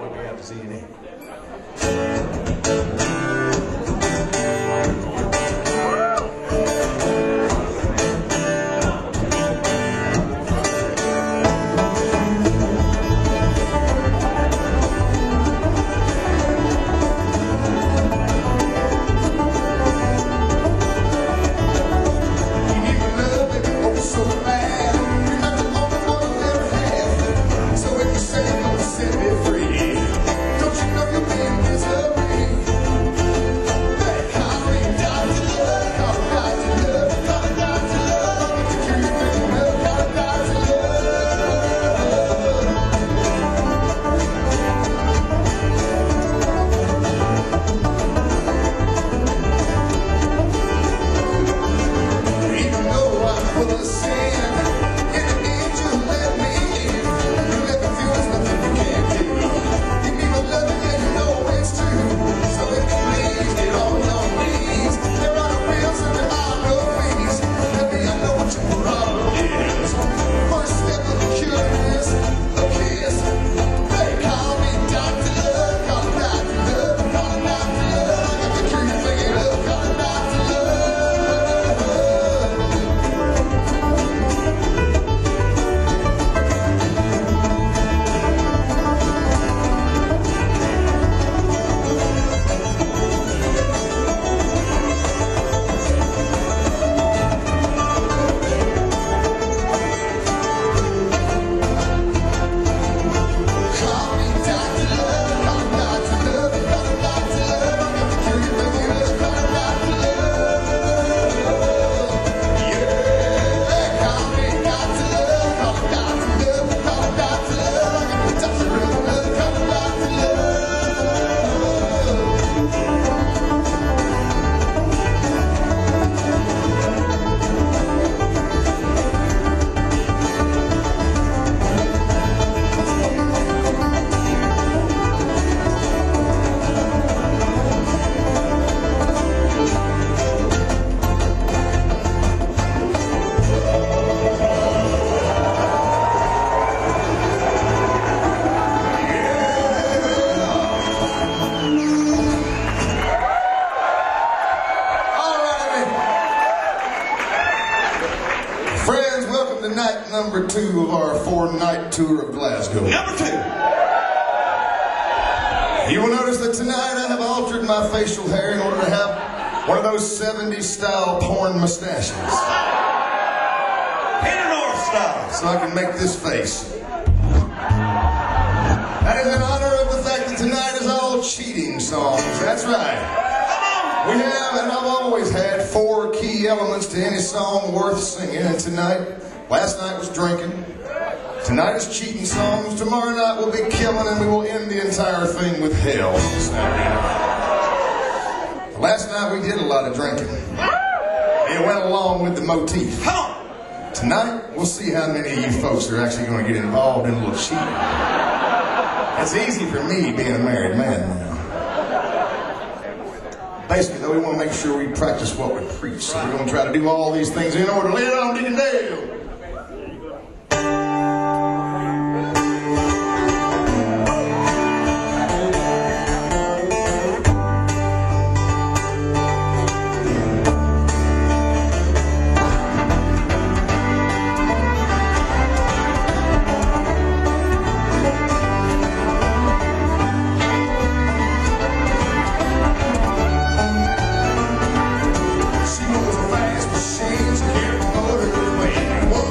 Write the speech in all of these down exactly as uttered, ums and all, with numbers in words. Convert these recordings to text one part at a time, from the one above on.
what we have to see in it. Night number two of our four-night tour of Glasgow. Number two. You will notice that tonight I have altered my facial hair in order to have one of those seventies style porn mustaches. Peter North style. So I can make this face. That is in honor of the fact that tonight is all cheating songs. That's right. We have, and I've always had, four key elements to any song worth singing, and tonight, last night was drinking, tonight is cheating songs, tomorrow night will be killing, and we will end the entire thing with hell Saturday night. Last night we did a lot of drinking. It went along with the motif. Tonight, we'll see how many of you folks are actually going to get involved in a little cheating. It's easy for me being a married man now. Basically, though, we want to make sure we practice what we preach. So we're going to try to do all these things in order to lay it on Deacon Dale. She was a fast machine, she carried the motor away.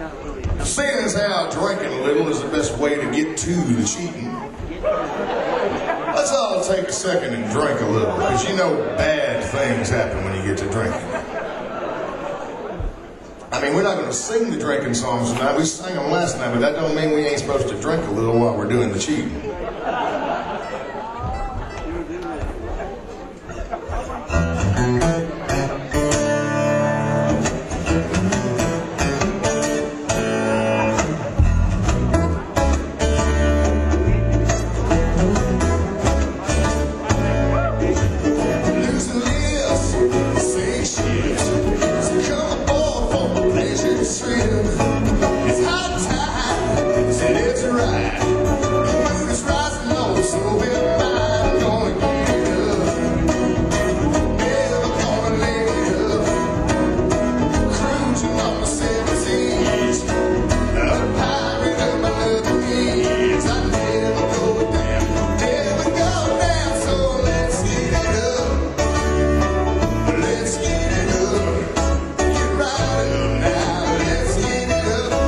Seeing as how drinking a little is the best way to get to the cheating, let's all take a second and drink a little, because you know bad things happen when you get to drinking. I mean, we're not going to sing the drinking songs tonight. We sang them last night, but that don't mean we ain't supposed to drink a little while we're doing the cheating. It's hot time, said it's right. The moon is rising low, so we're mine. Gonna get it up, never gonna let it up. Cruising on the seventeens, a pirate of my little kids. I never go down, never go down. So let's get it up, let's get it up, get right up now. Let's get it up.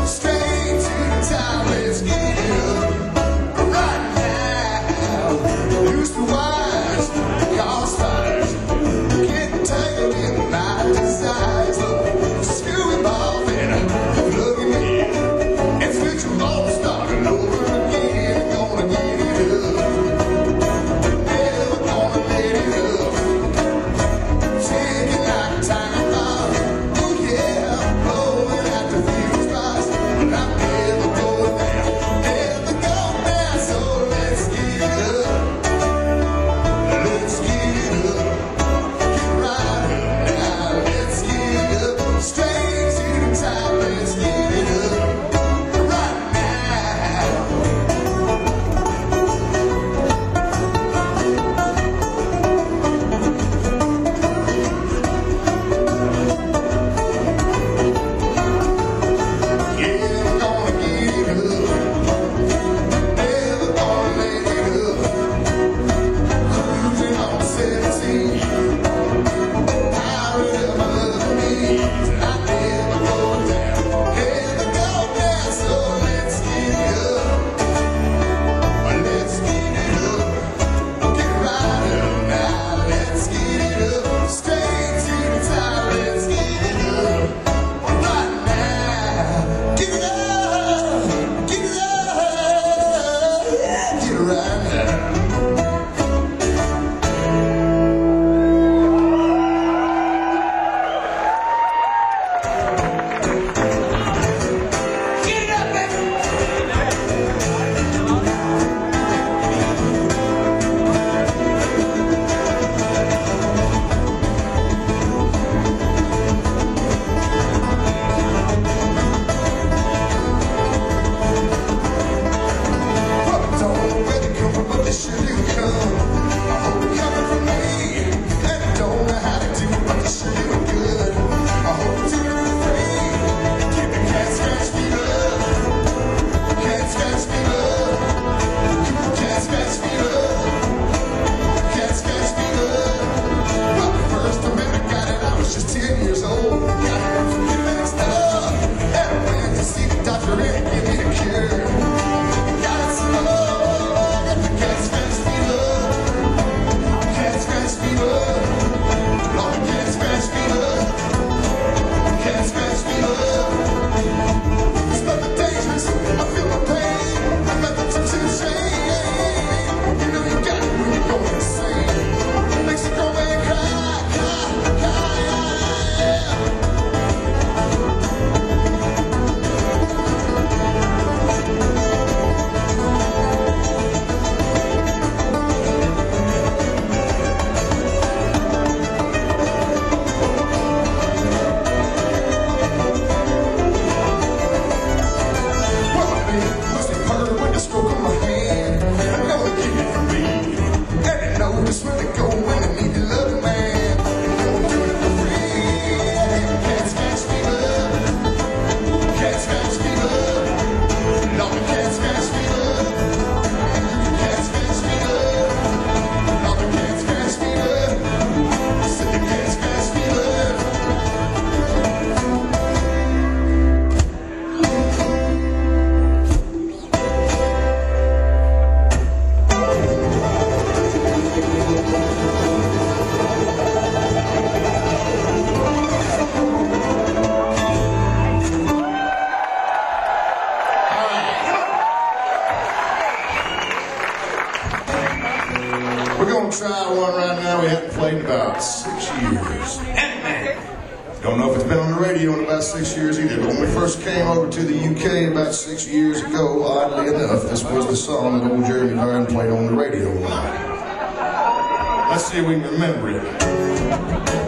Don't know if it's been on the radio in about six years either, but when we first came over to the U K about six years ago, oddly enough, this was the song that old Jeremy Vine played on the radio one night. Let's see if we can remember it.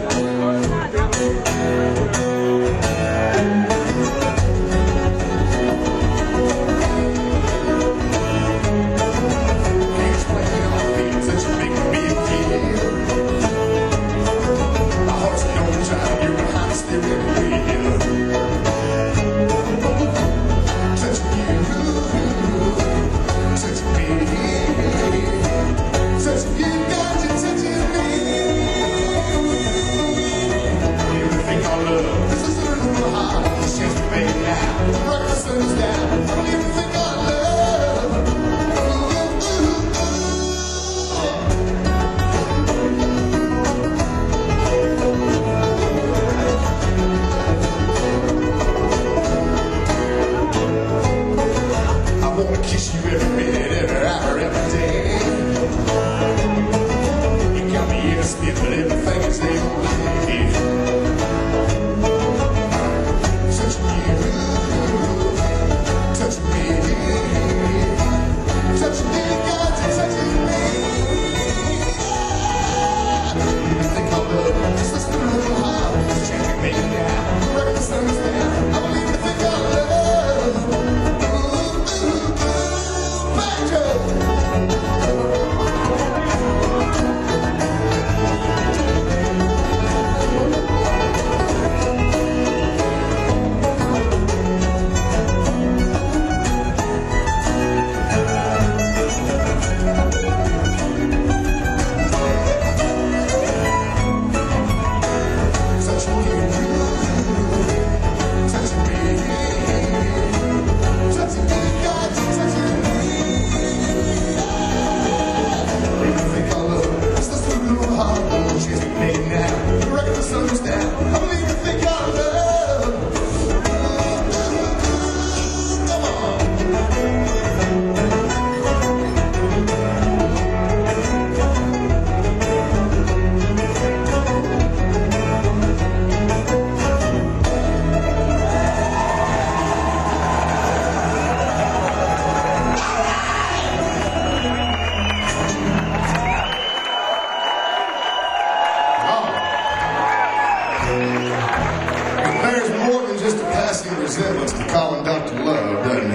Resemblance to calling Doctor Love, doesn't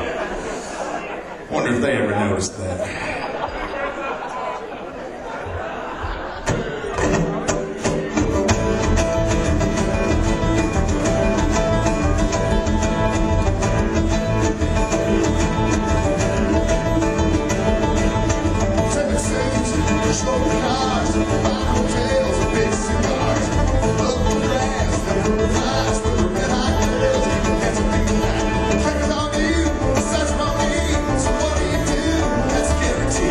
it? Wonder if they ever noticed that. Guarantee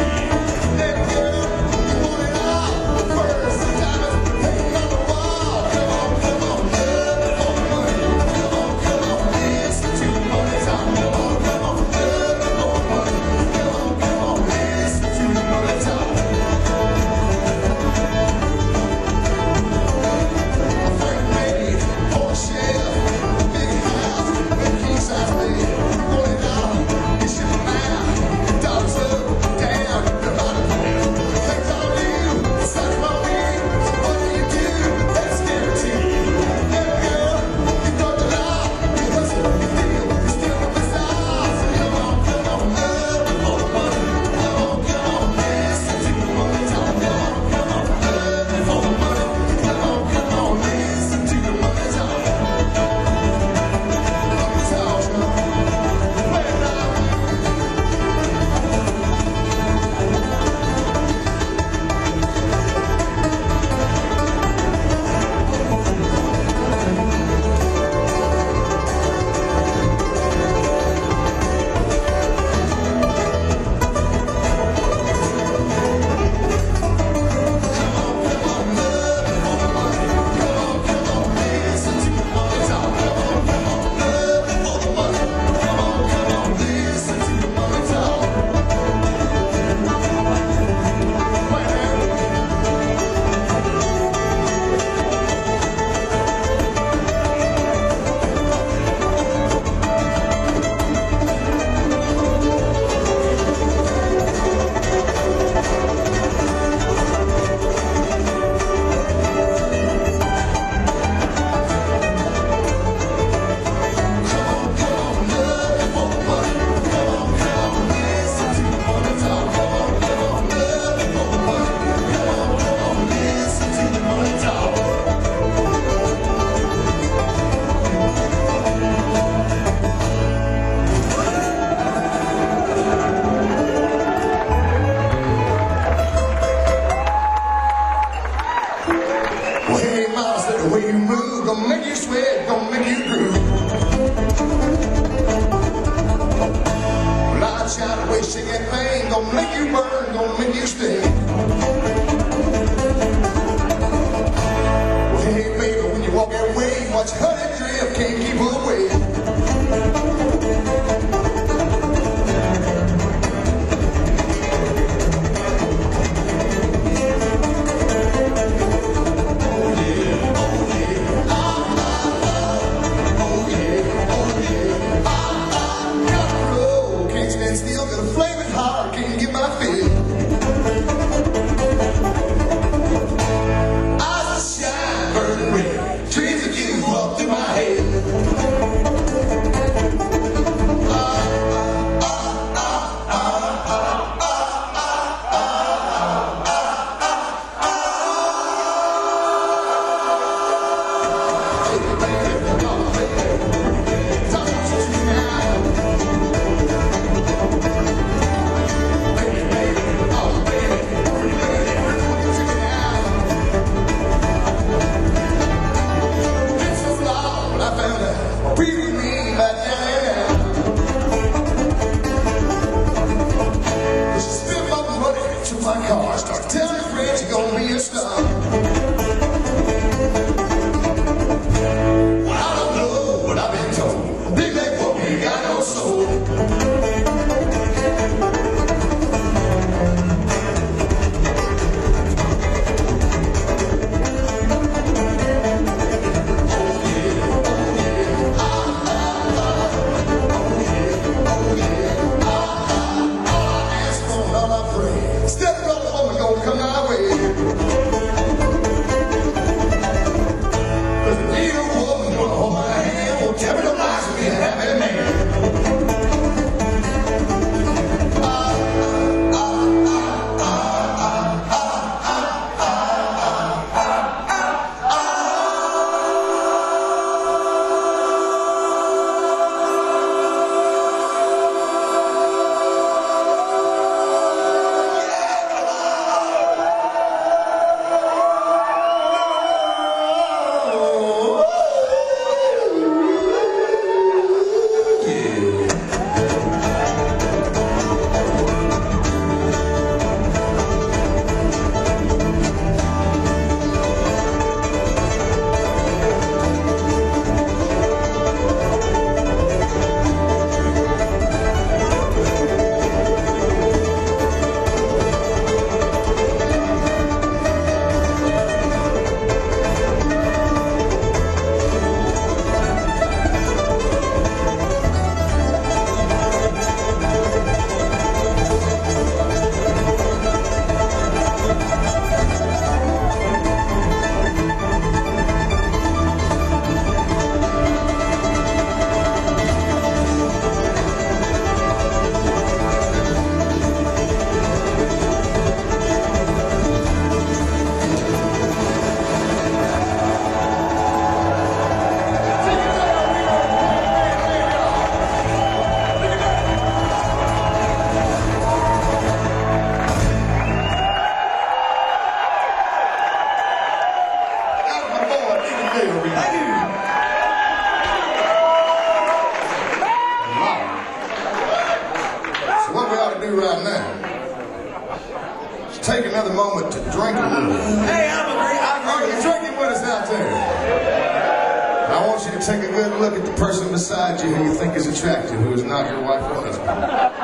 take another moment to drink a little. Hey, I'm agree. I Oh, agree. you're drinking with us out there. I want you to take a good look at the person beside you who you think is attractive, who is not your wife or husband.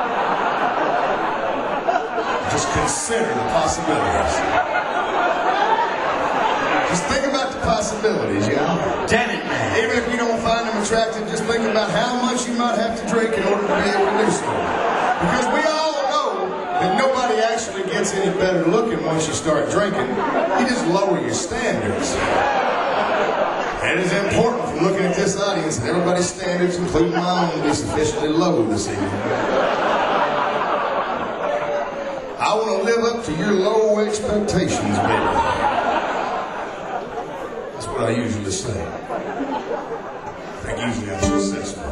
Just consider the possibilities. Just think about the possibilities, you know? Damn it, man. Even if you don't find them attractive, just think about how much you might have to drink in order to be able to do so. Because we all know that nobody actually gets any better looking once you start drinking. You just lower your standards. It is important from looking at this audience that everybody's standards, including my own, be sufficiently low this evening. I want to live up to your low expectations, baby. That's what I usually say. I think usually I'm successful.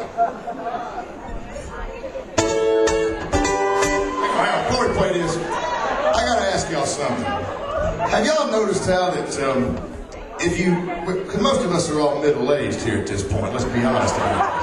Hang on, before we play this, I gotta ask y'all something. Have y'all noticed how that, um, if you, because most of us are all middle-aged here at this point, let's be honest.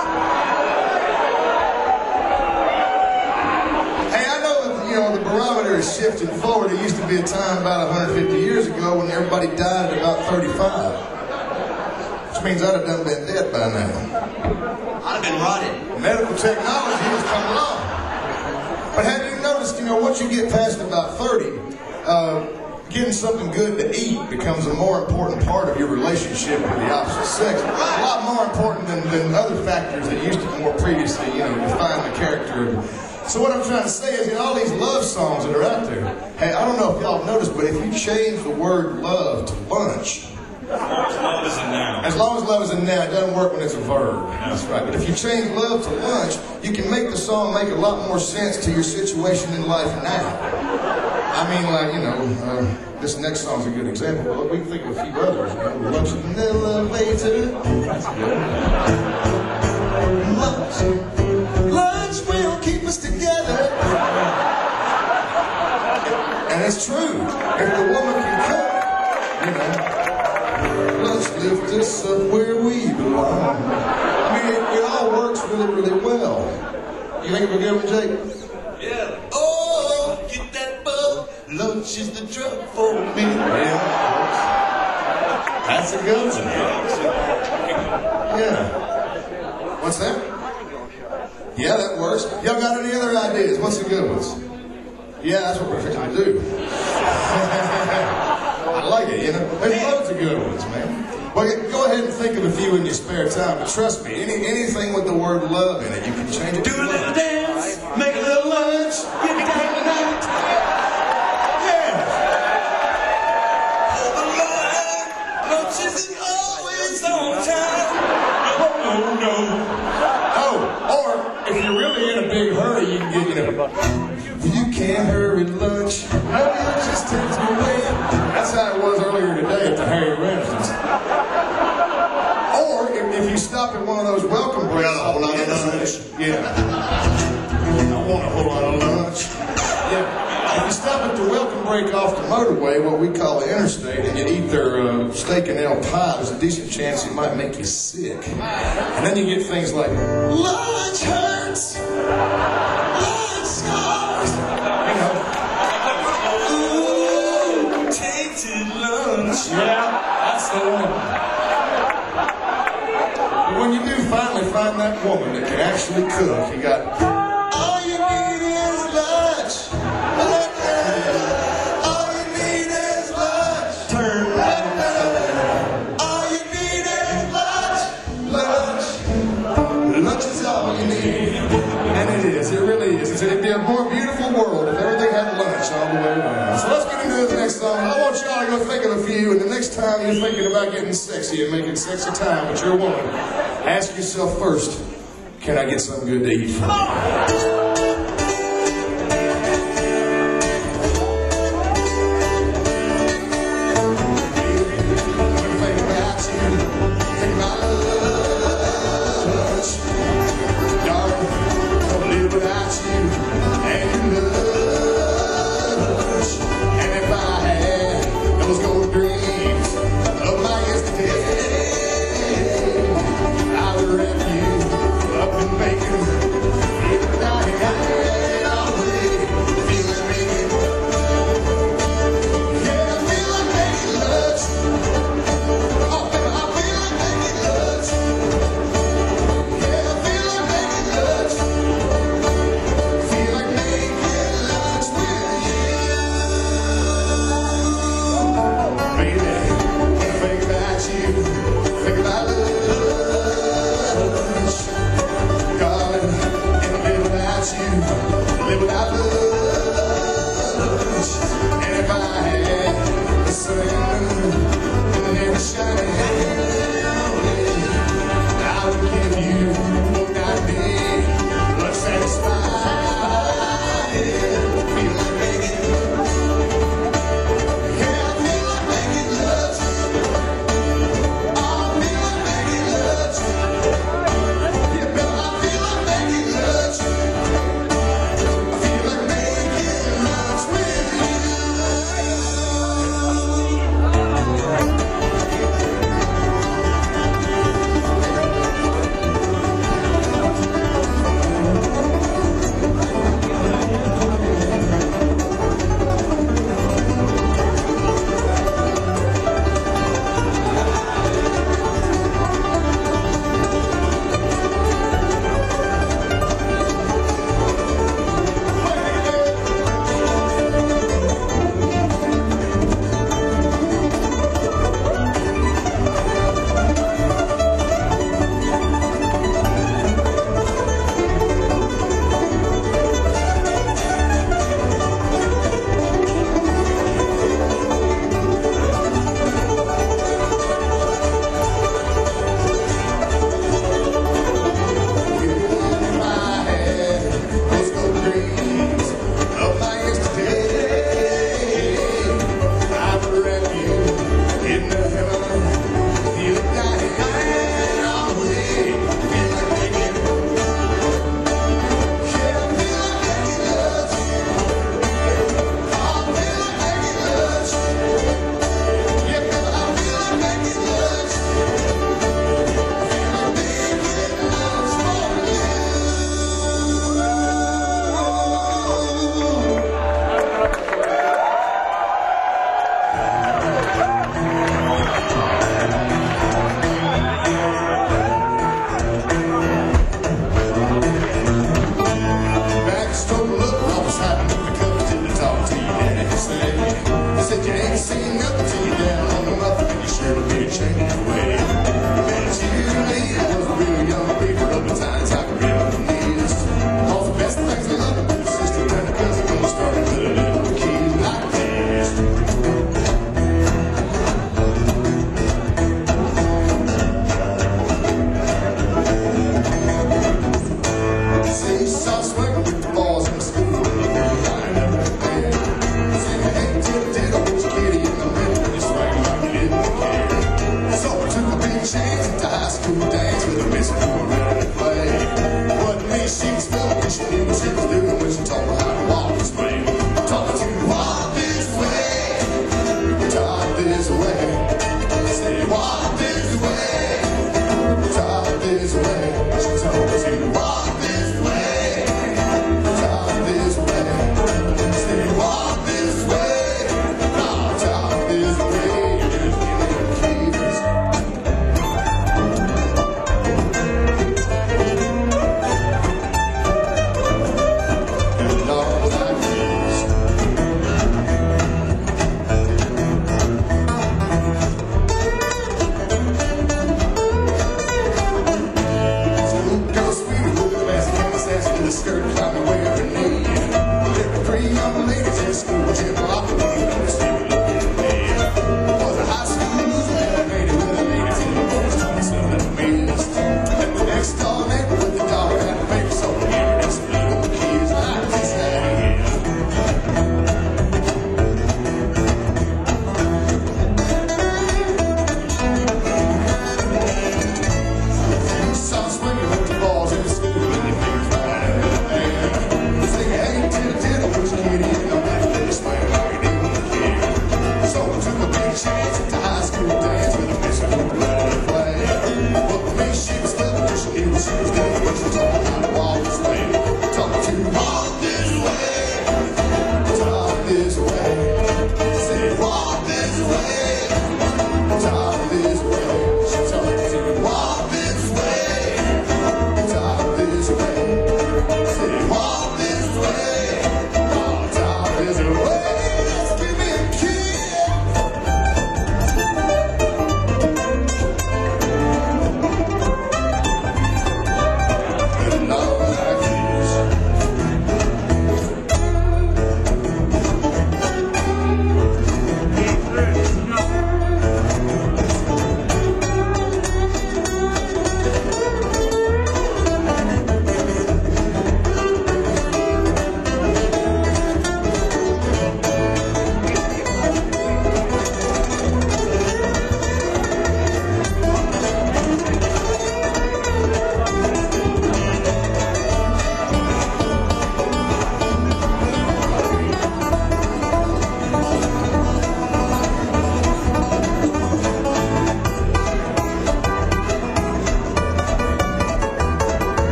Hey, I know that, you know, the barometer is shifting forward. There used to be a time about one hundred fifty years ago when everybody died at about thirty-five. Which means I'd have done been dead by now. I'd have been rotted. Medical technology has come along. But have you noticed, you know, once you get past about thirty, uh, getting something good to eat becomes a more important part of your relationship with the opposite sex. A lot more important than, than other factors that used to more previously, you know, define the character of. So what I'm trying to say is, in all these love songs that are out there, hey, I don't know if y'all have noticed, but if you change the word love to lunch, Love is a noun. as long as love is a noun, it doesn't work when it's a verb. That's right. But if you change love to lunch, you can make the song make a lot more sense to your situation in life now. I mean, like, you know, uh, this next song's a good example. Well, we can think of a few others. You know, lunch in the elevator. That's good. Lunch. Lunch will keep us together. And it's true. If the woman can cook, you know, lunch lifts us up where we belong. I mean, it, it all works really, really well. You think of a good one, Jake? Yeah. Oh, get that bug. Lunch is the drug for me. Yeah. That's a good one. Yeah. What's that? Yeah, that works. Y'all got any other ideas? What's the good ones? Yeah, that's what we're fixing to do. I like it, you know. There's loads of good ones, man. Well, go ahead and think of a few in your spare time. But trust me, any anything with the word love in it, you can change it. Do a little dance, make a little lunch, get down tonight. Yeah. Hold the line, lunch isn't always on time. Oh, no. Oh, or if you're really in a big hurry, you can get, you know, you can't hurry lunch. Hurry lunch just takes me away. That's how it was earlier today at the Harry Ramsden's. Or if, if you stop at one of those welcome breaks, Got a whole lot of lunch. Yeah. I want a whole lot of lunch. Yeah. If you stop at the welcome break off the motorway, what we call the interstate, and you eat their uh, steak and ale pie, there's a decent chance it might make you sick. And then you get things like, lunch hurts, lunch scars, you know. Ooh, tainted lunch. Yeah, that's the one. But when you do finally find that woman that can actually cook, you got, all you need is lunch. All you need is lunch. Turn right. All you need is lunch. Lunch. Lunch is all you need. And it is. It really is. It's, it'd be a more beautiful world if everything had lunch all the way around. So let's get into this next song. I want y'all to go think of a few, and the next time you're thinking about getting sexy and making sexy time with your woman, ask yourself first, can I get something good to eat from you? Up in bacon,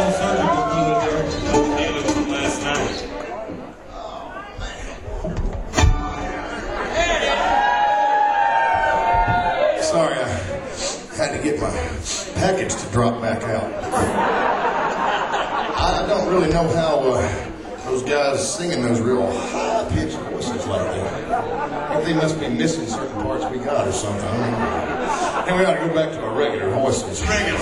all surgical good there. Dealing from last night. Sorry, I had to get my package to drop back out. I don't really know how uh, those guys singing those real high-pitched voices like that. I think they must be missing certain parts we got or something. I mean, and we ought to go back to our regular voices. Regular.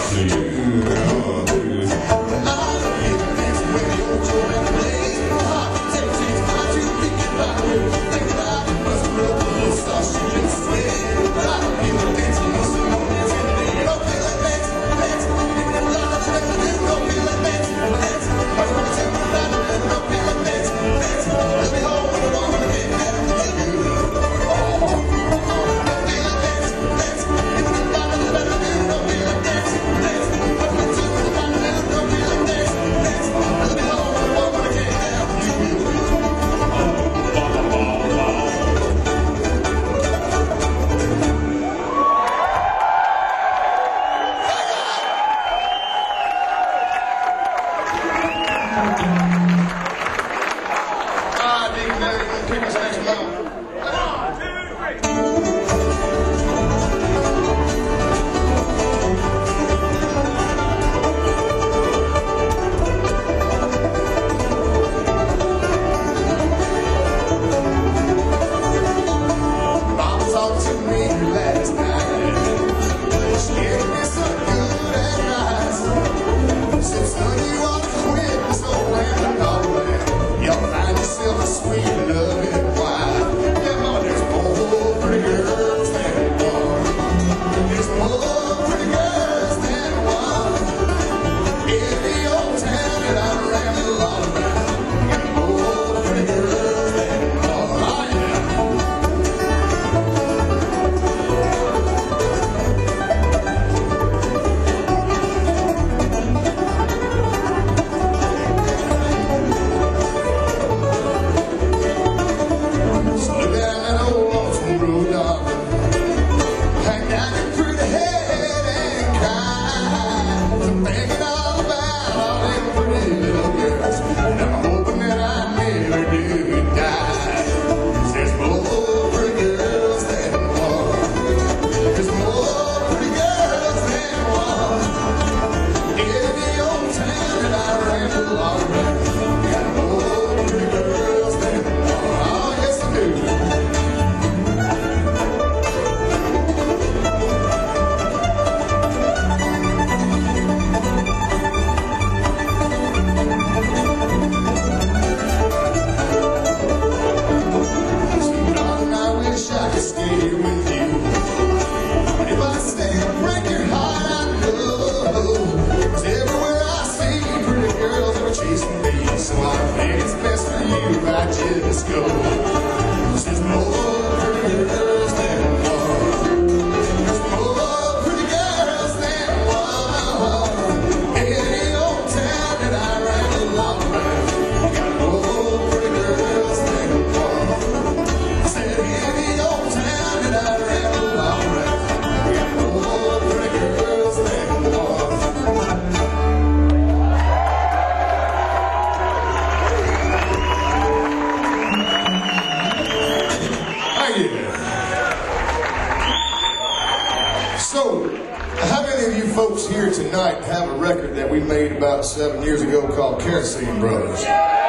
Seven years ago called Kerosene Brothers.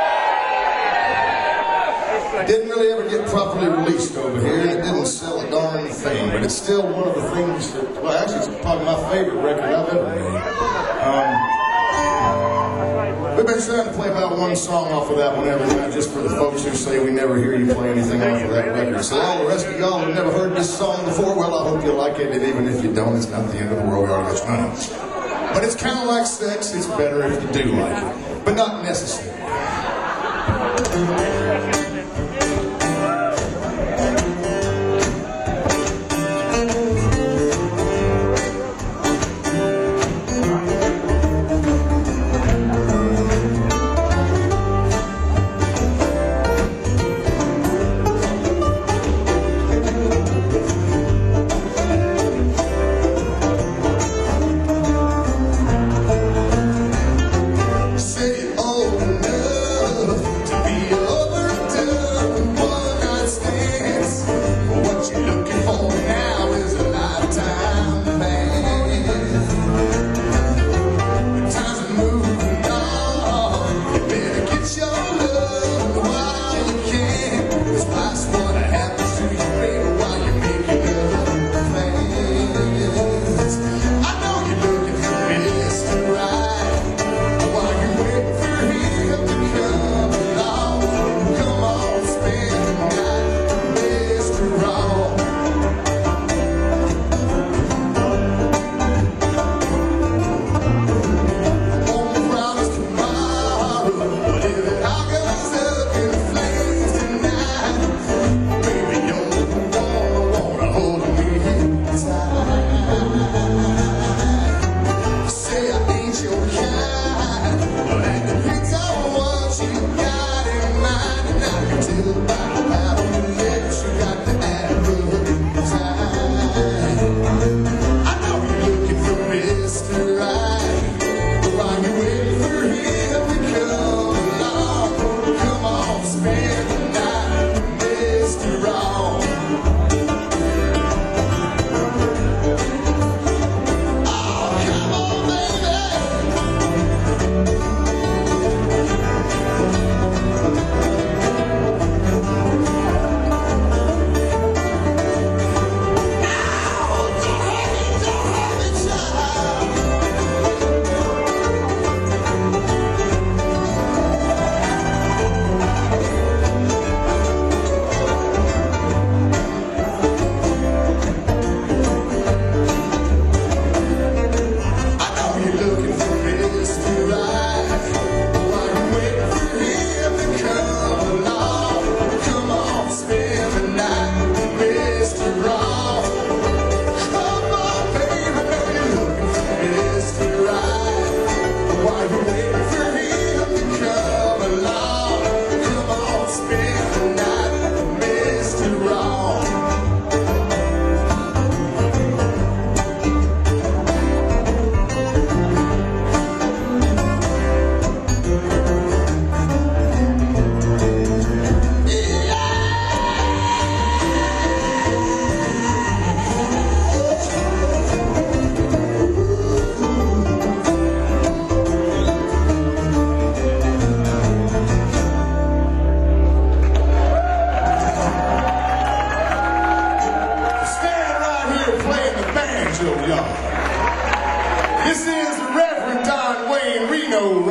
Didn't really ever get properly released over here, and it didn't sell a darn thing, but it's still one of the things that, well, actually, it's probably my favorite record I've ever made. Um, we've been trying to play about one song off of that one every night, just for the folks who say we never hear you play anything off of that record. So all the rest of y'all who've never heard this song before, well, I hope you like it, and even if you don't, it's not the end of the world. We already let you know. But it's kind of like sex, it's better if you do like it, but not necessary.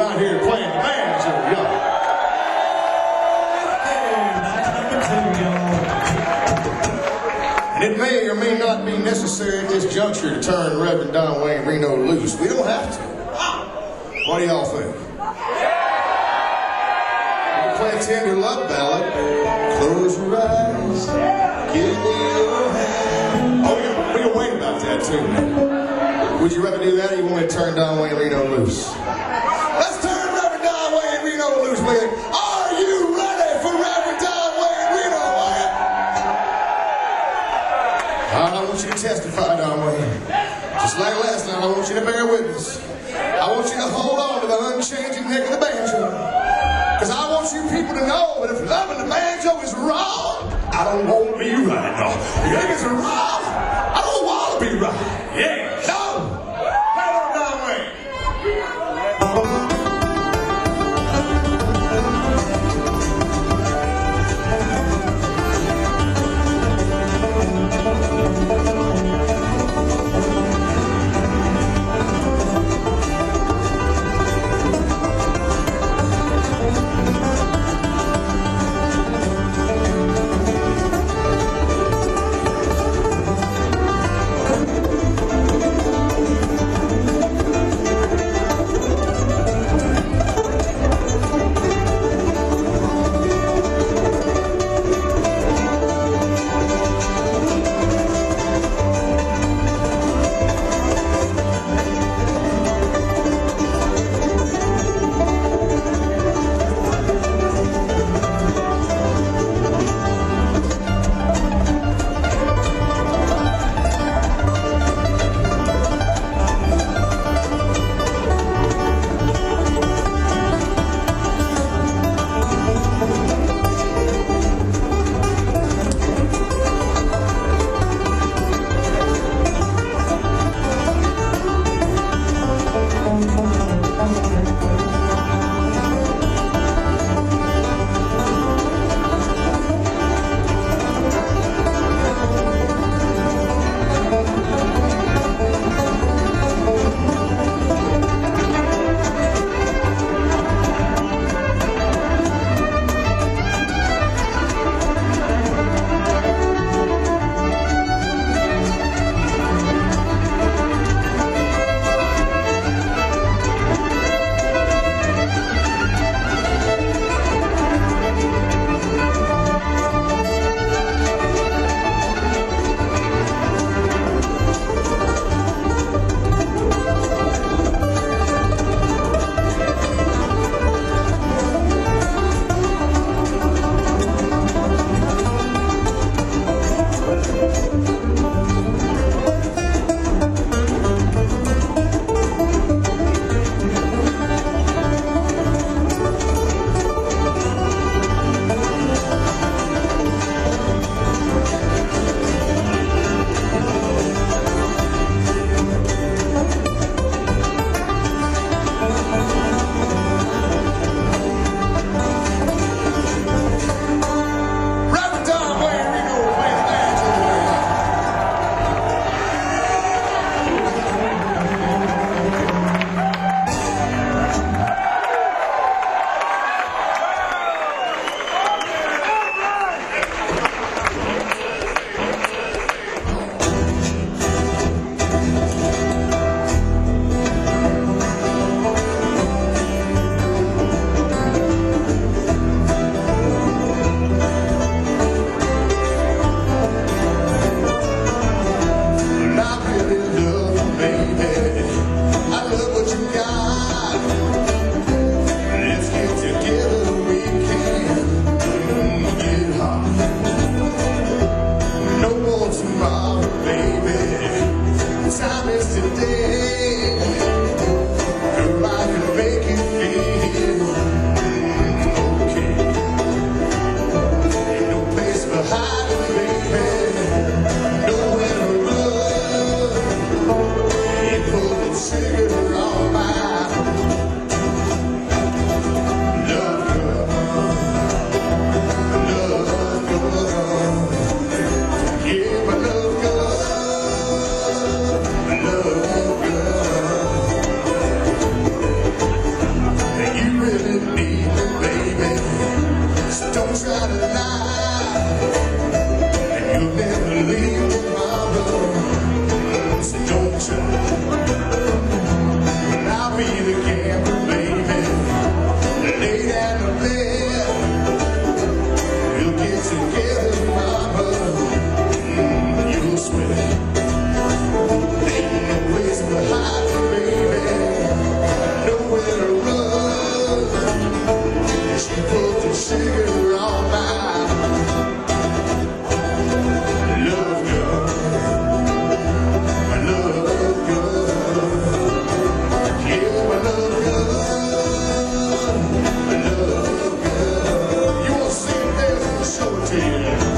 out here playing the banjo, y'all. And it may or may not be necessary at this juncture to turn Reverend Don Wayne Reno loose. We don't have to. What do y'all think? We can play a tender love ballad. Close your eyes, give me your hand. Oh, we can, we can wait about that too. Would you rather do that or you want me to turn Don Wayne Reno loose? Let's turn Reverend Don Wayne Reno loose, baby. Are you ready for Reverend Don Wayne Reno, man? I want you to testify, Don Wayne. Just like last night, I want you to bear witness. I want you to hold on to the unchanging neck of the banjo. Because I want you people to know that if loving the banjo is wrong, I don't want to be right. No. If you think it's wrong, I don't want to be right. Yeah. No. Play on Don Wayne. and you really need me, baby. So don't try to lie, and you'll never leave me, mama. So don't try. But I'll be the gambler, baby. Lay down the bed, we'll get together, mama. Mm, you'll sweat. Ain't no place to hide, baby. Nowhere to run. She put the sugar on my love gun. My love gun. Yeah, my love gun. My love gun. You want to see this? I'll show it to you.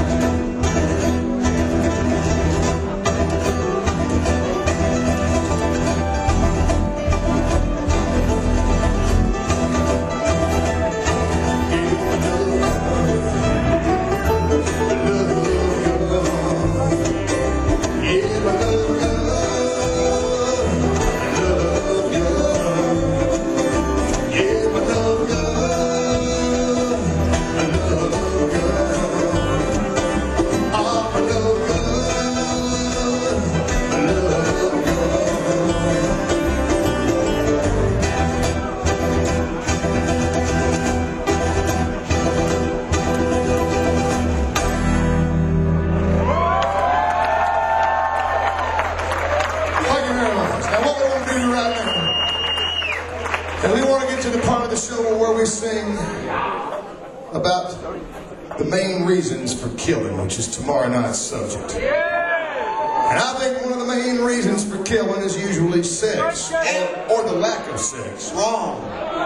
And we want to get to the part of the show where we sing about the main reasons for killing, which is tomorrow night's subject. And I think one of the main reasons for killing is usually sex, or, or the lack of sex. Wrong.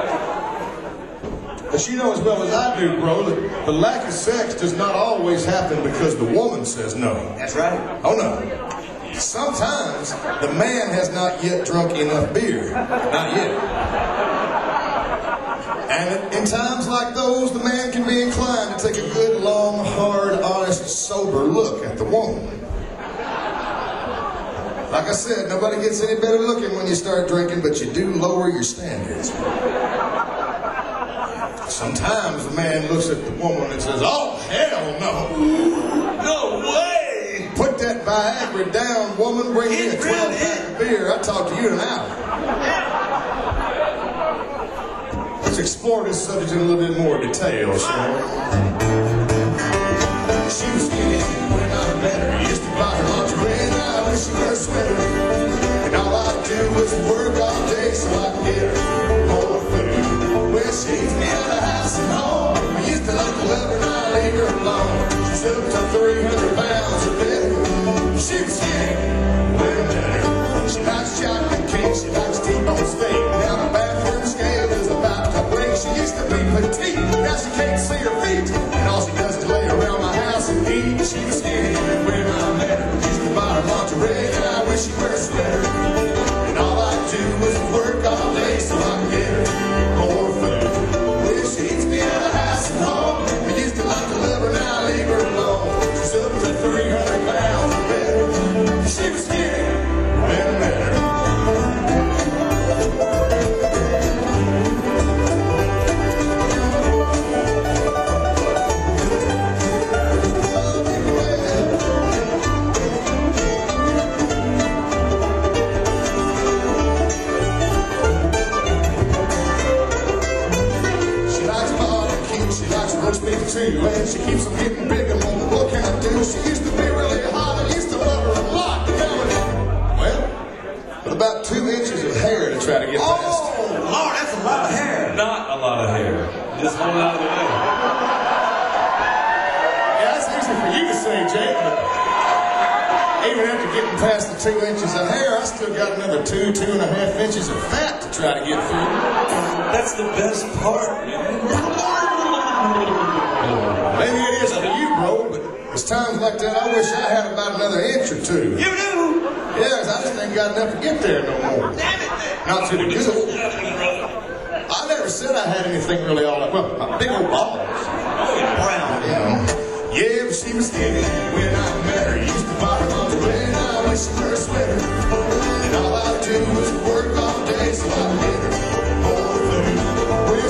But you know as well as I do, bro, that the lack of sex does not always happen because the woman says no. That's right. Oh no. Sometimes the man has not yet drunk enough beer. Not yet. And in times like those, the man can be inclined to take a good, long, hard, honest, sober look at the woman. Like I said, nobody gets any better looking when you start drinking, but you do lower your standards. Sometimes the man looks at the woman and says, "Oh, hell no. No way. Put that Viagra down, woman. Bring me a twelve pack of beer. I'll talk to you in an hour." Let's explore this subject in a little bit more detail, shall we? She was skinny when I met her. Used to buy her lingerie and I wish she were a sweater. And all I do is work all day so I can get her more food. Well, she takes me out of the house and home. I used to like to love her and I leave her alone. She's up to three hundred pounds of better. She was skinny when I met her. She likes chocolate cake, she likes T-bone steak. Now the bathroom scale is about to break. She used to be petite, now she can't see her feet. And all she does is lay around my house and eat. She was skinny when I met her. Used to buy her lingerie and I wish she were a sweater. And all I do is work all day so I can get her more food. Well, she eats me out of the house and home. I used to like to love her, now I leave her alone. She's up to three hundred pounds or better. She was skinny when I met her. Too, and she keeps them getting bigger. Well, what can I do? She used to be really hot. I used to love her a lot. Well, with about two inches of hair to try to get Oh, past. Lord, that's a lot of hair. Not a lot of hair. Just hold it out of the way. Yeah, that's easy for you to say, Jake, but even after getting past the two inches of hair, I still got another two, two and a half inches of fat to try to get through. That's the best part, man. Maybe it is for you, bro, but it's times like that I wish I had about another inch or two. You do? Yes, I just ain't got enough to get there no more. Damn it. Not to the good. I never said I had anything really all that. Well, my big old balls. Brown. You know. Yeah, but she was skinny when I met her. Used to buy her lingerie and I wish she were a sweater. And all I do is work all day so I can get her more food. Well,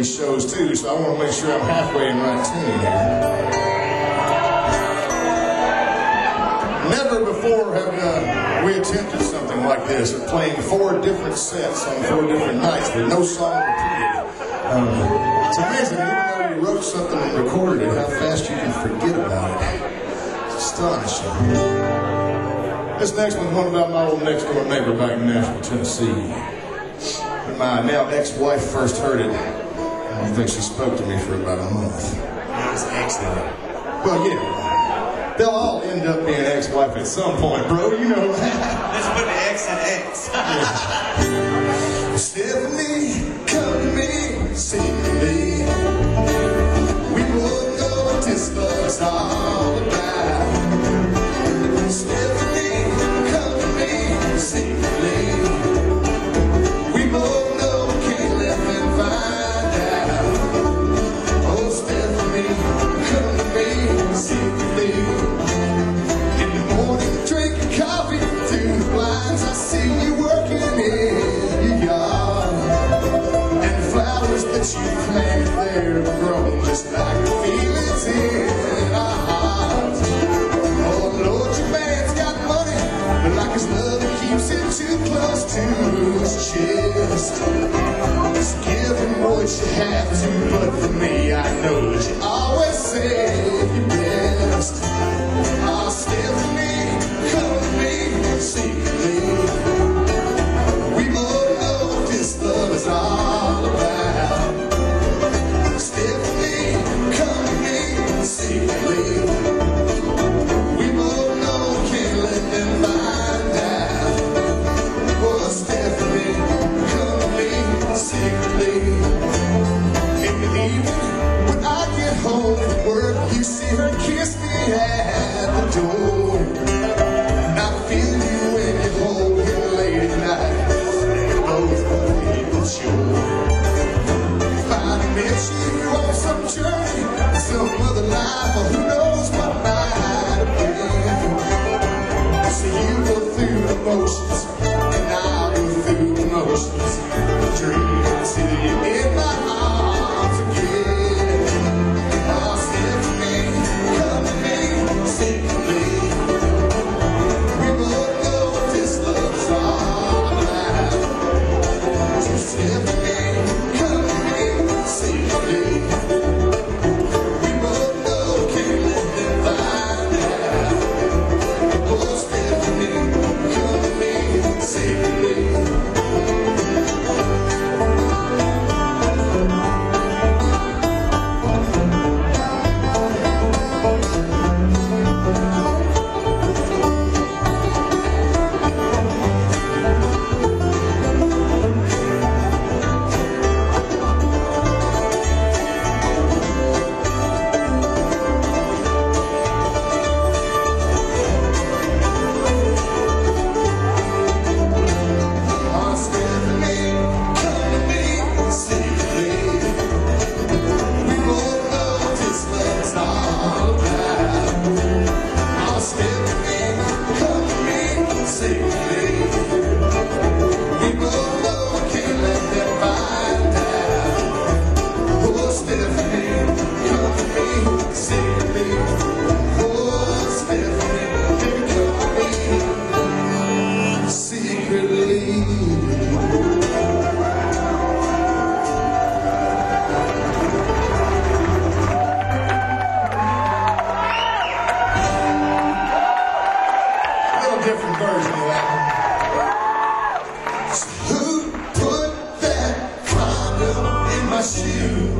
these shows too, so I want to make sure I'm halfway in right tune here. Never before have uh, we attempted something like this, of playing four different sets on four different nights with no song repeated. Um, it's amazing, even though you wrote something and recorded it, how fast you can forget about it. It's astonishing. This next one's one about my old next-door neighbor back in Nashville, Tennessee. When my now ex-wife first heard it, I don't think she spoke to me for about a month. That's excellent. Well, yeah, they'll all end up being ex-wife at some point, bro. You know that. Let's put the X in X. Stephanie, come to me, secretly. We both know what this love's all about. Stephanie, come to me, secretly. We both know we can't let them find out. Oh, Stephanie, come to me, secretly. In the morning, drinking coffee through the blinds, I see you working in your yard. And the flowers that you planted there have grown just like the feelings in our hearts. Oh, Lord, your man's got money, but like his love, he keeps it too close to his chest. Just give him what you have to, but for me, I know that you always save your best. Oh, Stephanie, come to me secretly. We both know what this love is all about. Stephanie, come to me secretly. We both know we can't let them find out. Oh, Stephanie, come to me secretly. In the evening, when I get home from work, you see her kiss me at the door. And I feel you when you hold me late at night. They both believe it's yours. Finally met you on some journey, some other life, or who knows what might have been. So you go through the motions, and I'll go through the motions, dreaming till you're in my arms again. Oh, Stephanie, come to me secretly. We both know what this love's all about. So Stephanie, come to me secretly. We both know we can't let them find out. Oh, Stephanie, come to me secretly. Oh, Stephanie, come to me secretly. We both know what this love's all about. Oh, Stephanie, come to me secretly. We both know we can't let them find out. Oh, Stephanie, come to me secretly. Oh, Stephanie, baby, come to me secretly. A little different version of that one. So who put that condom in my shoe?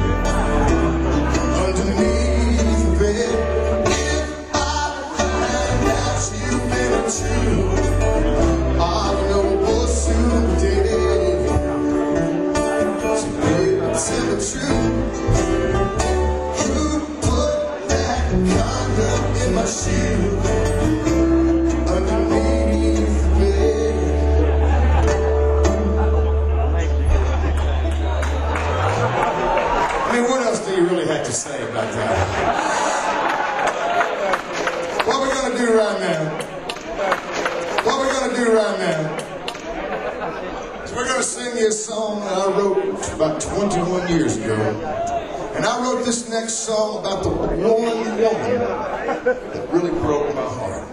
Underneath the bed. If I find out you've been untrue, I'll know more soon today. So baby, tell the truth. Who put that condom in my shoe? Underneath the bed. We're going to sing you a song that I wrote about twenty-one years ago. And I wrote this next song about the one woman that really broke my heart.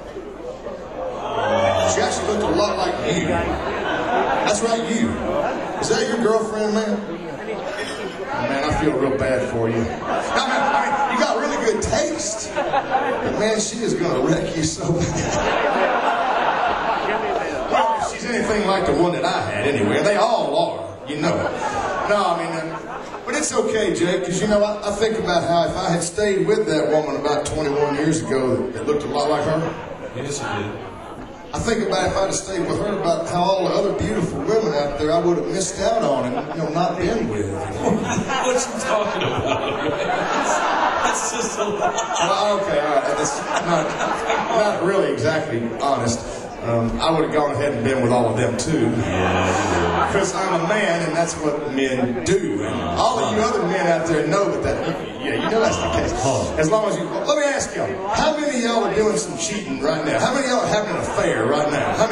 She actually looked a lot like you. That's right, you. Is that your girlfriend, man? Oh, man, I feel real bad for you. I mean, I mean, you got really good taste. But, man, she is going to wreck you so bad. Well, if she's anything like the one that I had, anyway. They all are, you know. No, I mean, uh, but it's okay, Jake, because, you know, I, I think about how if I had stayed with that woman about twenty-one years ago that looked a lot like her. Yes, you did. I think about if I'd have stayed with her, about how all the other beautiful women out there I would have missed out on and, you know, not been with. You know? What you talking about? That's just a lie. Well, okay, all right. That's not, not really exactly honest. Um, I would have gone ahead and been with all of them, too. Yeah, Because I'm a man, and that's what men do. And all of you other men out there know that that... Yeah, you know that's the case. As long as you... Let me ask y'all. How many of y'all are doing some cheating right now? How many of y'all are having an affair right now? How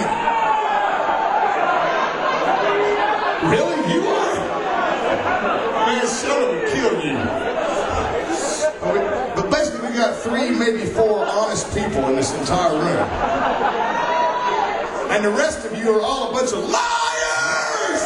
many? Really? You are? Man, Sheldon would kill you. But basically, we got three, maybe four honest people in this entire room. And the rest of you are all a bunch of liars!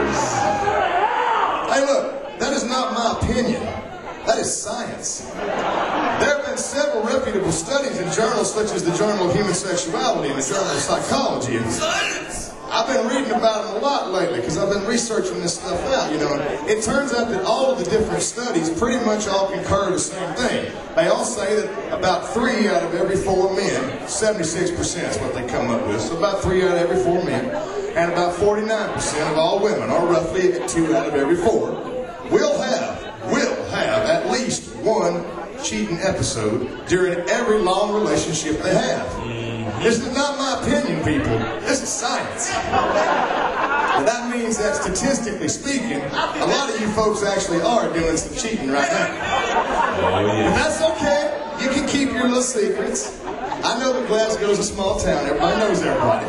Hey, look, that is not my opinion. That is science. There have been several reputable studies in journals such as the Journal of Human Sexuality and the Journal of Psychology. And Science! I've been reading about them a lot lately because I've been researching this stuff out, you know. And it turns out that all of the different studies pretty much all concur the same thing. They all say that about three out of every four men, seventy-six percent is what they come up with, so about three out of every four men, and about forty-nine percent of all women, or roughly two out of every four, will have, will have at least one cheating episode during every long relationship they have. This is not my opinion, people. This is science. And that means that statistically speaking, a lot of you folks actually are doing some cheating right now. Oh, yeah. And that's okay. You can keep your little secrets. I know that Glasgow's a small town. Everybody knows everybody.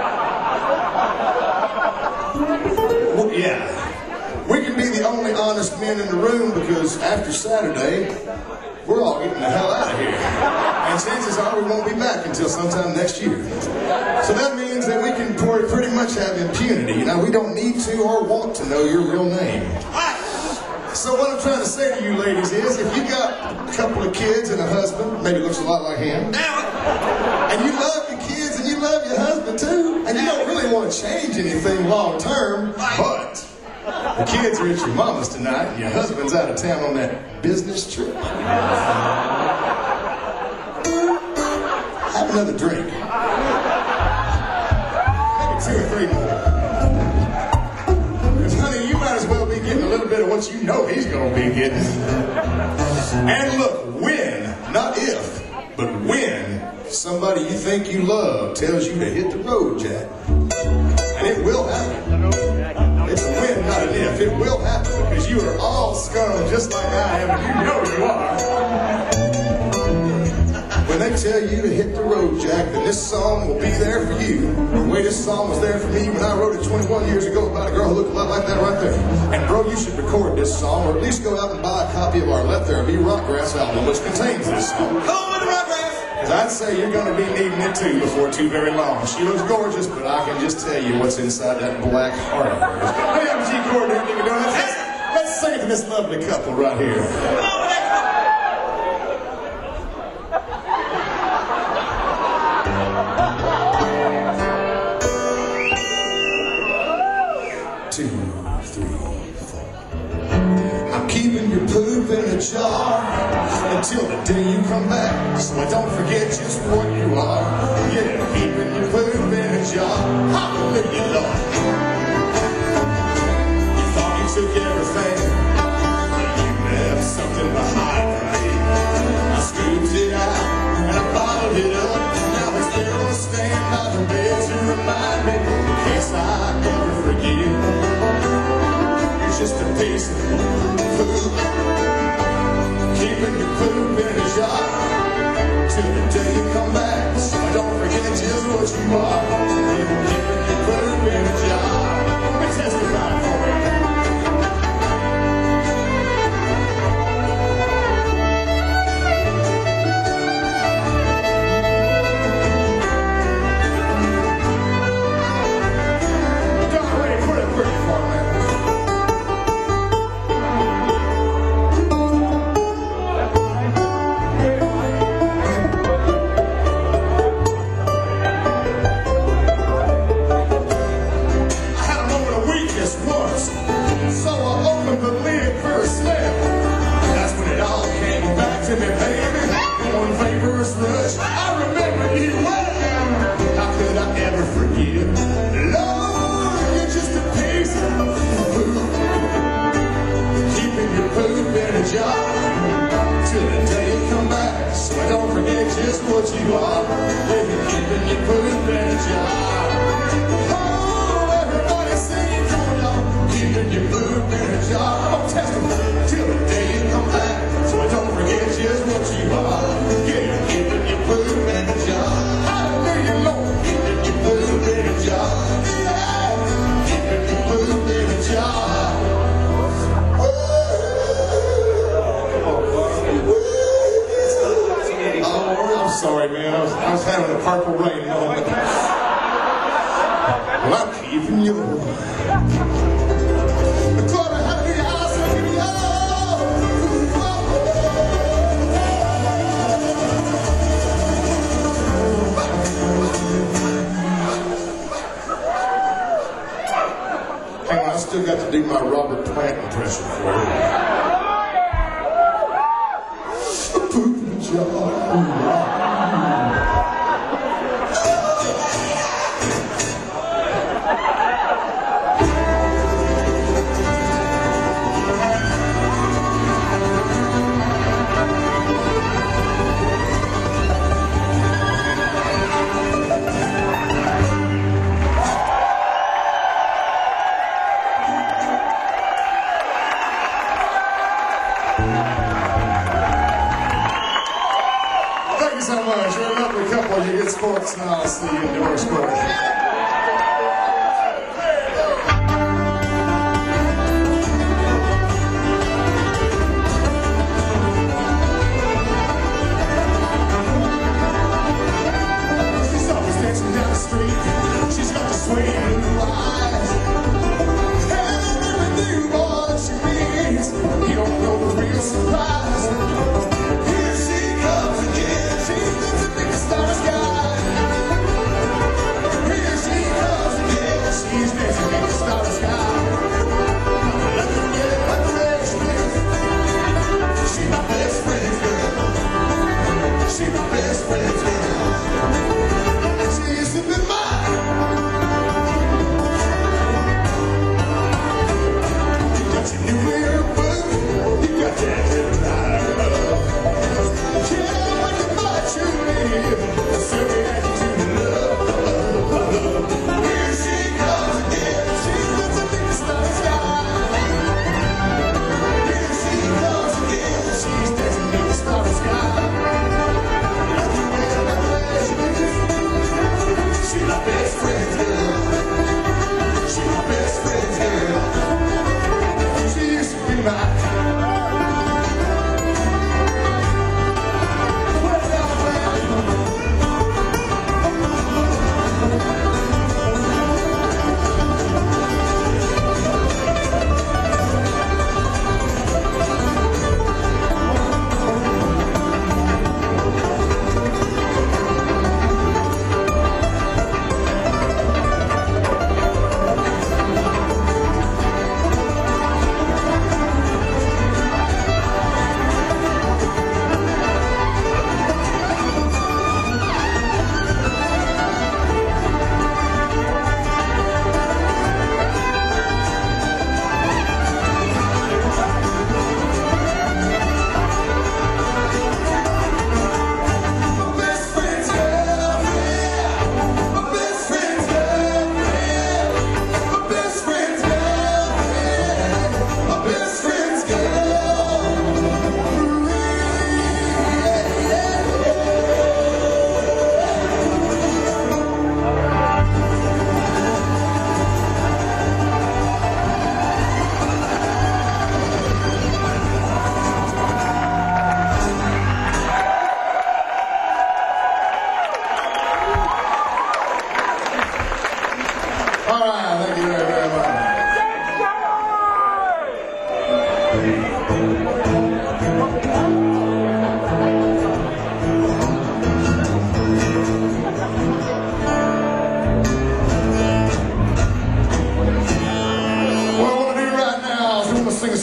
Well, yeah. We can be the only honest men in the room because after Saturday, we're all getting the hell out of here. And chances are we won't be back until sometime next year. So that means that we can pretty much have impunity. You know, we don't need to or want to know your real name. So what I'm trying to say to you ladies is, if you got a couple of kids and a husband, maybe looks a lot like him, and you love your kids and you love your husband too, and you don't really want to change anything long term, but the kids are at your mama's tonight and your husband's out of town on that business trip, have another drink. Maybe two or three more. Because, honey, you might as well be getting a little bit of what you know he's going to be getting. And look, when, not if, but when somebody you think you love tells you to hit the road, Jack, and it will happen. It's a when, not an if. It will happen because you are all scum just like I am, and you know you are. When they tell you to hit the road, Jack, then this song will be there for you. The way this song was there for me when I wrote it twenty-one years ago about a girl who looked a lot like that right there. And bro, you should record this song, or at least go out and buy a copy of our Let There Be Rockgrass album, which contains this song. Come on with the Rockgrass! Because I'd say you're going to be needing it too before too very long. She looks gorgeous, but I can just tell you what's inside that black heart of hers. Hey, I'm G. Gordon. Let's, let's sing it to this lovely couple right here. Come on with that! Two, three, four. I'm keeping your poop in a jar until the day you come back, so I don't forget just what you are. Yeah, keeping your poop in a jar. Hallelujah, Lord. You thought you took everything, but you left something behind for me. I scooped it out and I bottled it up. Now it's there on a stand by the bed to remind me in case I ever forget. Just a piece of poop, keeping your poop in a jar till the day you come back, so I don't forget just what you are. Keeping your poop in a jar. when the lid first left. That's when it all came back to me, baby. One vaporous rush. I remember you well. How could I ever forget? Lord, you're just a piece of food. Keeping your poop in a jar till the day you come back. So don't forget just what you are. Baby, keeping your poop in a jar. Oh, everybody sing, come on. Keeping your poop in a jar. Come on, test them till the day you come back. So don't forget just what you are. Yeah, keeping your poop in a jar. Hallelujah, Lord. Keeping your poop in a jar. Yeah, keeping your poop in a jar. Oh, I'm sorry, man. I was, I was having a Purple Rain moment. Well, I'm keeping you. Glory, hallelujah, hallelujah. Hang on, I still got to do my Robert Plant impression for you. Thank you so much. You're a lovely couple. You get sports, and I'll see you in your sports. Here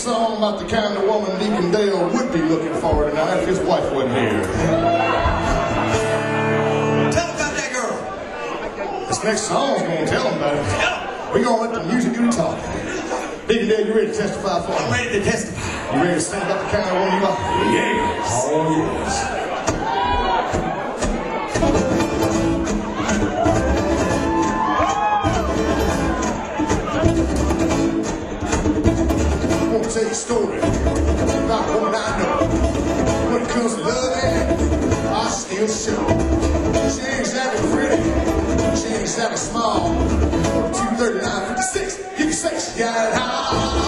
song about the kind of woman Deacon Dale would be looking for tonight if his wife wasn't here. Tell him about that girl. This next song's gonna tell him about it. We're gonna let the music do the talking. Deacon Dale, you ready to testify for I'm me? ready to testify. You ready to sing about the kind of woman you are? Yes. Oh, yes. I'm gonna tell you a story about a woman I know. When it comes to loving, I still show. She ain't exactly pretty, she ain't exactly small. two thirty-nine fifty-six, you can say she got it high.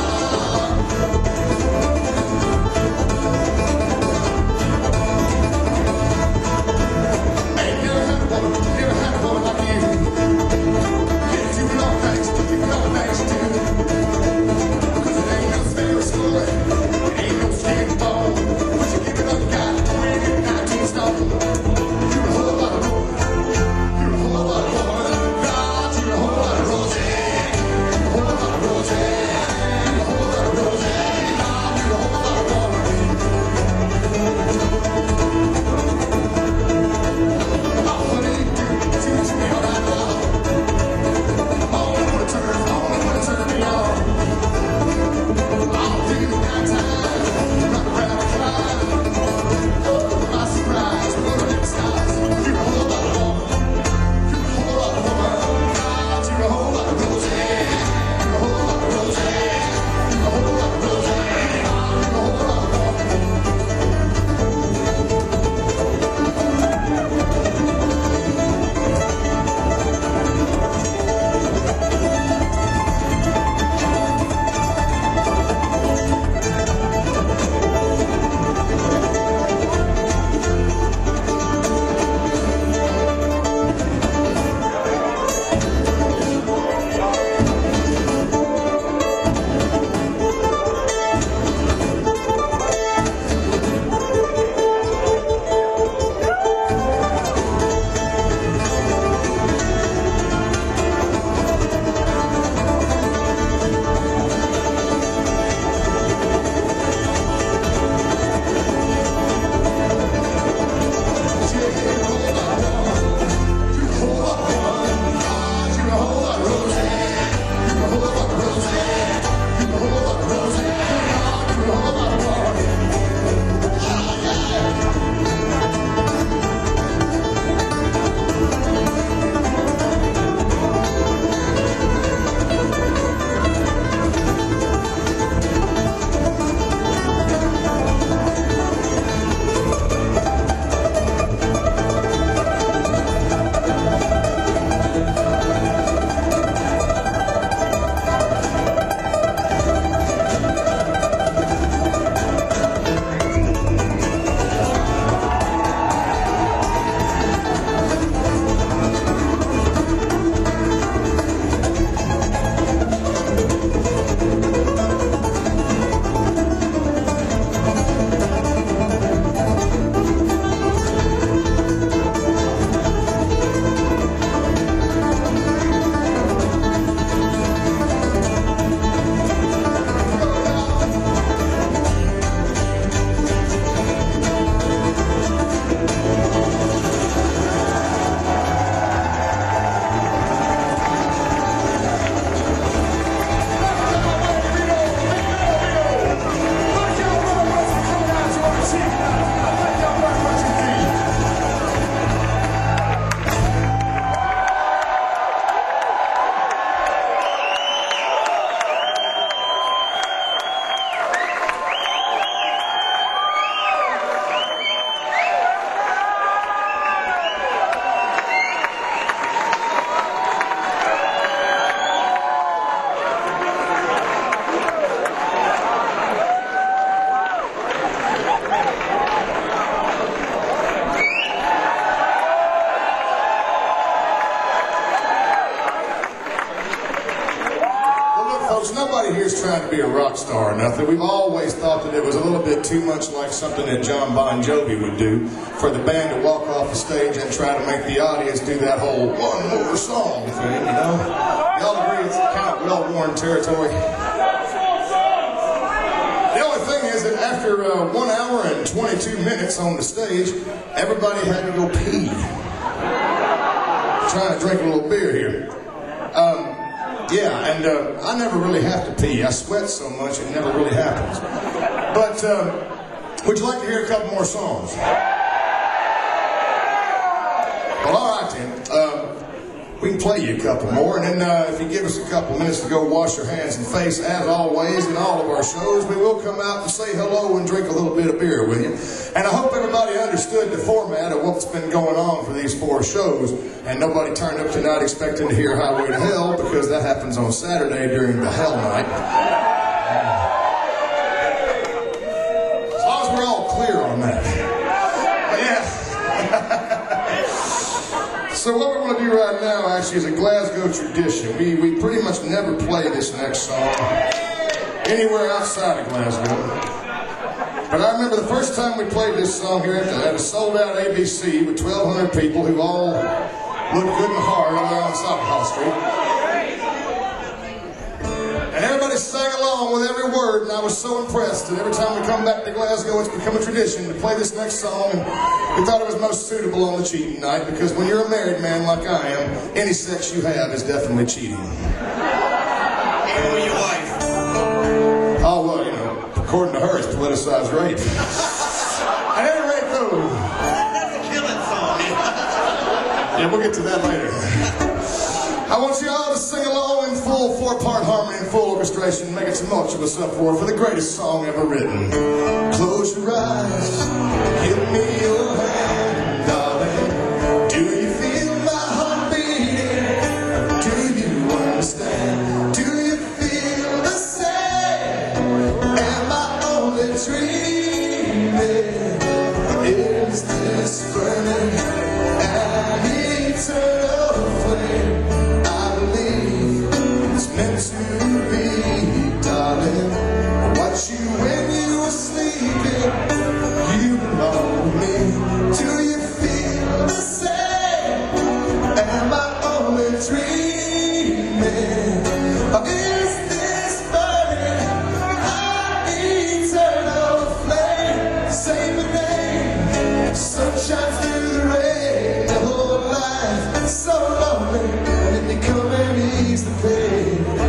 Nobody here is trying to be a rock star or nothing. We've always thought that it was a little bit too much like something that John Bon Jovi would do, for the band to walk off the stage and try to make the audience do that whole one more song thing, you know? Y'all agree it's kind of well-worn territory? The only thing is that after uh, one hour and twenty-two minutes on the stage, everybody had to go pee. Trying to drink a little beer here. Um, yeah, and uh, I never really have to pee. I sweat so much it never really happens. But um, would you like to hear a couple more songs? Well, all right then. Um, we can play you a couple more, and then uh, if you give us a couple minutes to go wash your hands and face, as always in all of our shows, we will come out and say hello and drink a little bit of beer with you. And I hope everybody understood the format of what's been going on for these four shows, and nobody turned up tonight expecting to hear Highway to Hell, because that happens on Saturday during the Hell Night. As long as we're all clear on that. But yeah. So what we're going to do right now actually is a Glasgow tradition. We, we pretty much never play this next song anywhere outside of Glasgow. But I remember the first time we played this song here at a sold-out A B C with twelve hundred people who all looked good and hard over there on Sockhouse Street. And everybody sang along with every word, and I was so impressed that every time we come back to Glasgow, it's become a tradition to play this next song, and we thought it was most suitable on the cheating night, because when you're a married man like I am, any sex you have is definitely cheating. Even with your wife. Oh, well, you know, according to her, it's politicized rape. At any rate, though... That's a killing song, man. Yeah, we'll get to that later. I want you all to sing along in full four-part harmony and full orchestration, make it tumultuous uproar for the greatest song ever written. Close your eyes, give me your hand, darling. Do you feel my heart beating? Do you understand? Do you feel the same? Am I only dreaming? Is this burning an eternal flame? Meant to be, darling. I watch you when you were sleeping. You belong with me. Do you feel the same? Am I only dreaming? Or is this burning an eternal flame? Say my name. Sunshine through the rain. The whole life so lonely. And then you come and ease the pain.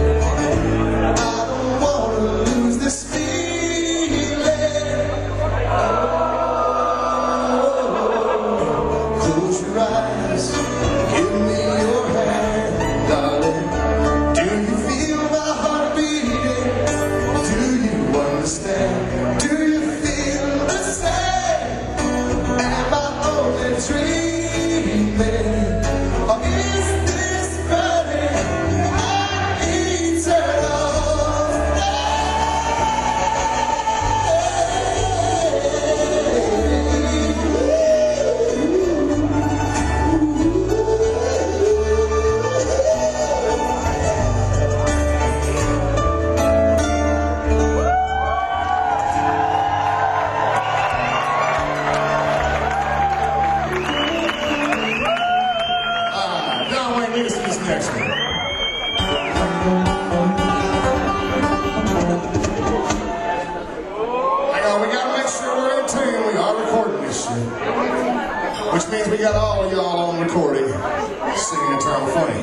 Which means we got all of y'all on recording singing Eternal Flame.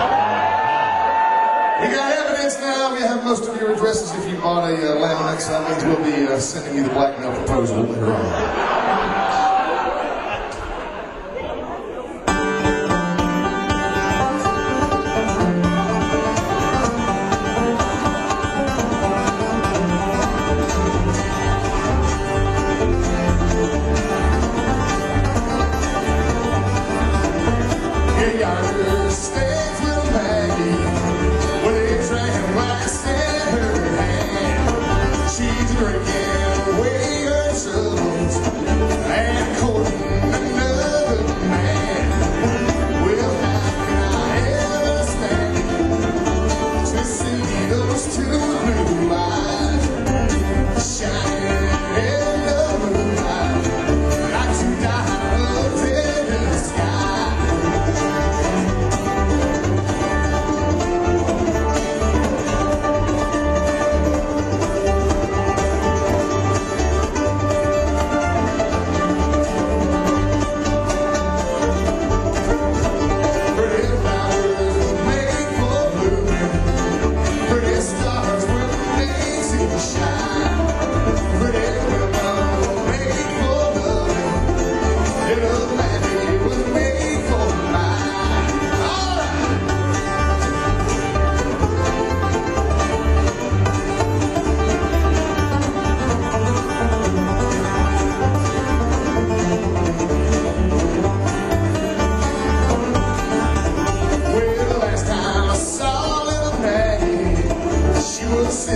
We got evidence now. We have most of your addresses. If you bought a uh, laminate, so that means we'll be uh, sending you the blackmail proposal later on. Drinking away her troubles.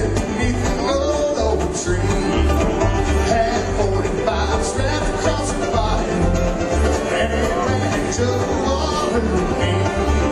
bed beneath an old oak tree. Had forty-five strapped across her body, and it ran to all her knees.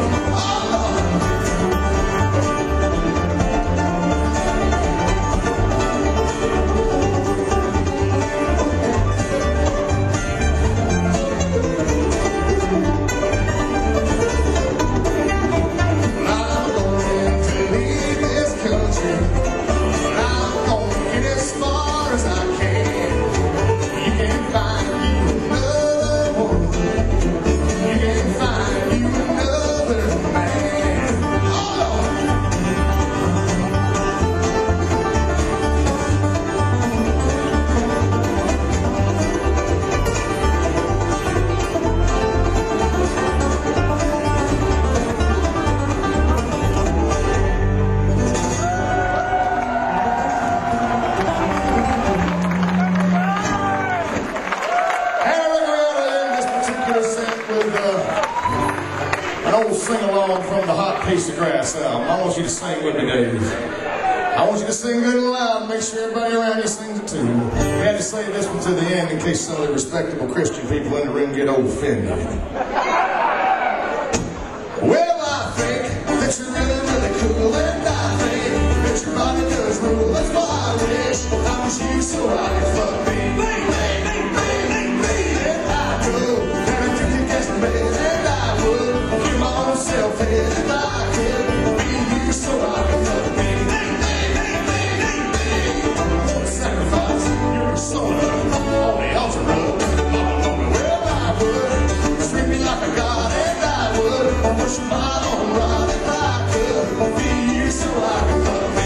Sing-along from the Hot Piece of Grass album. I want you to sing with me, Dave. I want you to sing good and loud. Make sure everybody around you sings it too. We had to say this one to the end in case some of the respectable Christian people in the room get offended. Well, I think that you're really, really cool, and I think that your body does rule. That's why I wish I was you so I could fuck me. And I know that I took you guessing, baby, and I would. Self-head if I could be you so I could fuck me. Sacrifice your persona on the altar of well, I would treat me like a god, and I would push my own rod if I could be you so I could fuck me.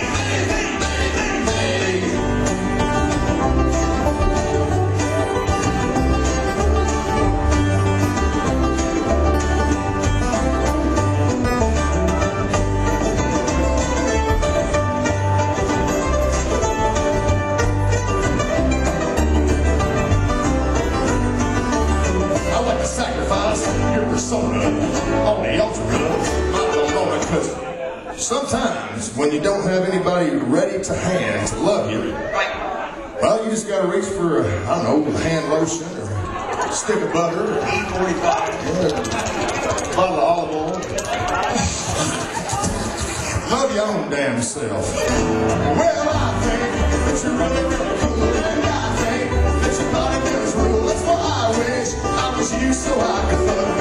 Persona on the altar of my Lord, because sometimes when you don't have anybody ready to hand to love you, well, you just got to reach for, I don't know, hand lotion or a stick of butter, or E forty-five, yeah, a bottle of olive oil. Love your own damn self. Well, I think that you're really, really cool, and I think that your body does rule. That's why I wish I was you so I could fuck.